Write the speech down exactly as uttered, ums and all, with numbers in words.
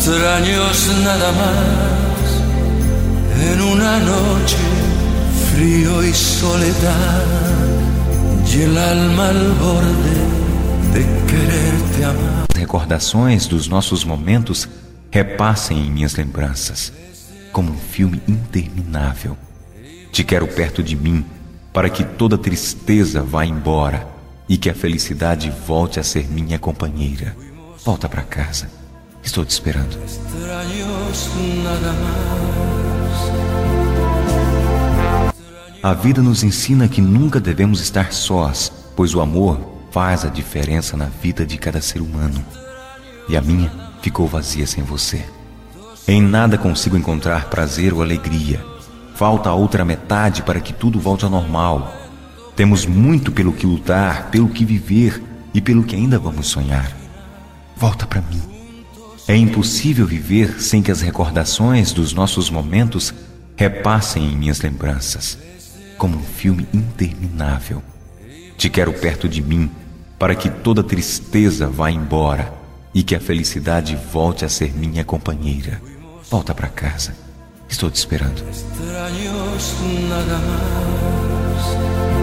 Extraños nada más en una noche, frío y soledad, y el alma al borde de quererte amar. Recordações dos nossos momentos repassem em minhas lembranças, como um filme interminável. Te quero perto de mim, para que toda tristeza vá embora e que a felicidade volte a ser minha companheira. Volta para casa. Estou te esperando. A vida nos ensina que nunca devemos estar sós, pois o amor faz a diferença na vida de cada ser humano. E a minha ficou vazia sem você. Em nada consigo encontrar prazer ou alegria. Falta a outra metade para que tudo volte ao normal. Temos muito pelo que lutar, pelo que viver e pelo que ainda vamos sonhar. Volta para mim. É impossível viver sem que as recordações dos nossos momentos repassem em minhas lembranças, como um filme interminável. Te quero perto de mim, para que toda tristeza vá embora e que a felicidade volte a ser minha companheira. Volta para casa. Estou te esperando. Extraños nada más.